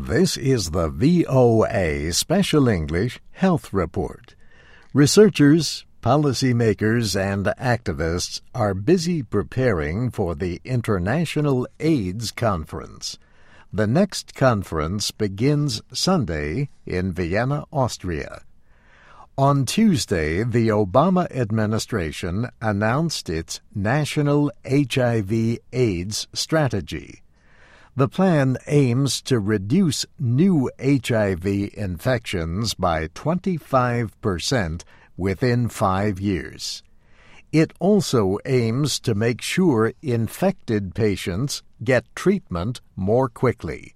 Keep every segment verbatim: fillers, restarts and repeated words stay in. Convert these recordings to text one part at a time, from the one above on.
This is the V O A Special English Health Report. Researchers, policymakers, and activists are busy preparing for the International AIDS Conference. The next conference begins Sunday in Vienna, Austria. On Tuesday, the Obama administration announced its National H I V AIDS Strategy. The plan aims to reduce new H I V infections by twenty-five percent within five years. It also aims to make sure infected patients get treatment more quickly.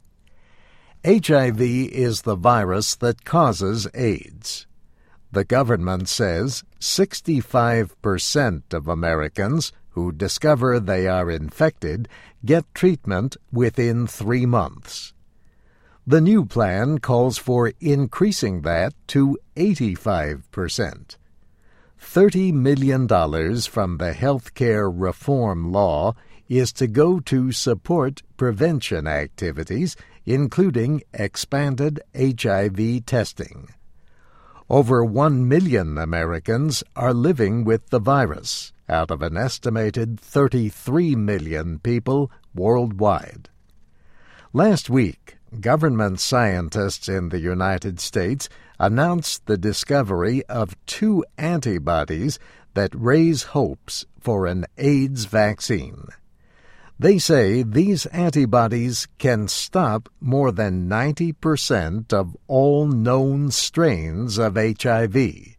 H I V is the virus that causes AIDS. The government says sixty-five percent of Americans who discover they are infected get treatment within three months. The new plan calls for increasing that to eighty-five percent. thirty million dollars from the healthcare reform law is to go to support prevention activities, including expanded H I V testing. Over one million Americans are living with the virus, out of an estimated thirty-three million people worldwide. Last week, government scientists in the United States announced the discovery of two antibodies that raise hopes for an AIDS vaccine. They say these antibodies can stop more than ninety percent of all known strains of H I V.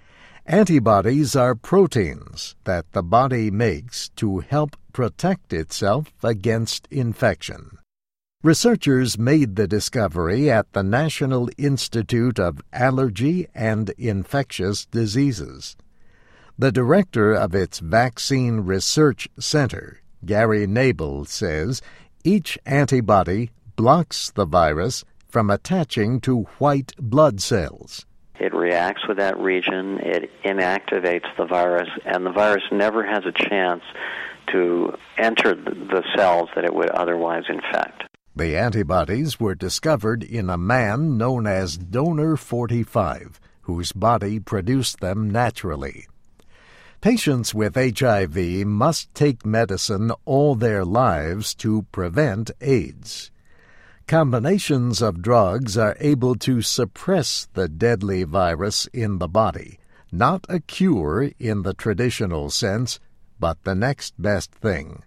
Antibodies are proteins that the body makes to help protect itself against infection. Researchers made the discovery at the National Institute of Allergy and Infectious Diseases. The director of its Vaccine Research Center, Gary Nabel, says each antibody blocks the virus from attaching to white blood cells. It reacts with that region, it inactivates the virus, and the virus never has a chance to enter the cells that it would otherwise infect. The antibodies were discovered in a man known as Donor forty-five, whose body produced them naturally. Patients with H I V must take medicine all their lives to prevent AIDS. Combinations of drugs are able to suppress the deadly virus in the body, not a cure in the traditional sense, but the next best thing.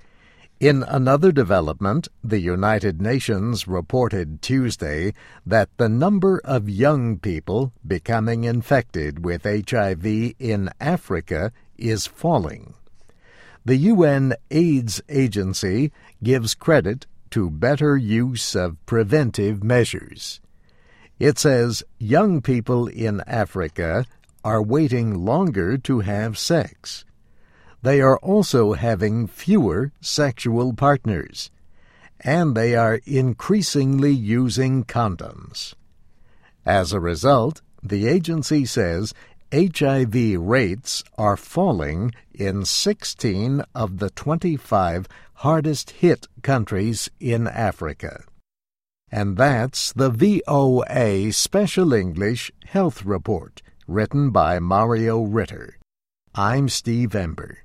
In another development, the United Nations reported Tuesday that the number of young people becoming infected with H I V in Africa is falling. The U N AIDS Agency gives credit to better use of preventive measures. It says young people in Africa are waiting longer to have sex. They are also having fewer sexual partners, and they are increasingly using condoms. As a result, the agency says H I V rates are falling in sixteen of the twenty-five hardest-hit countries in Africa. And that's the V O A Special English Health Report, written by Mario Ritter. I'm Steve Ember.